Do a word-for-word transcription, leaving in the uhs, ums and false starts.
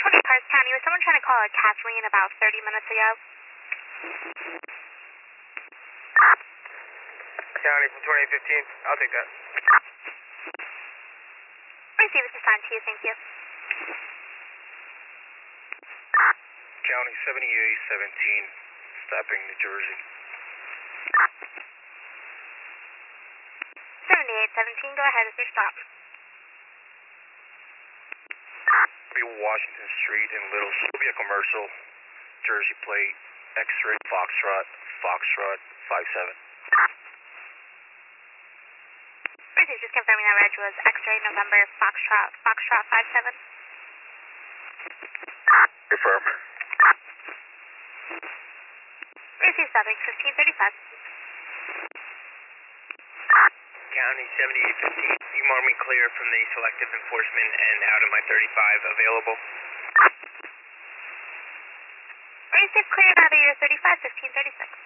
twenty Cars County. Was someone trying to call a Kathleen about thirty minutes ago? County from twenty fifteen. I'll take that. Receive this assigned to you. Thank you. County seventy-eight seventeen, stopping New Jersey. seventy-eight seventeen, go ahead with your stop. Washington Street in Little, should be a commercial, Jersey plate, X-ray, Foxtrot, Foxtrot, five seven. Receive, just confirming that reg was X-ray November Foxtrot, Foxtrot five seven. Confirm. Receive, stopping fifteen thirty-five. County seventy-eight fifteen, you mark me clear from the selective enforcement and out of my thirty-five available. Receive, cleared out of your thirty-five, fifteen thirty-six.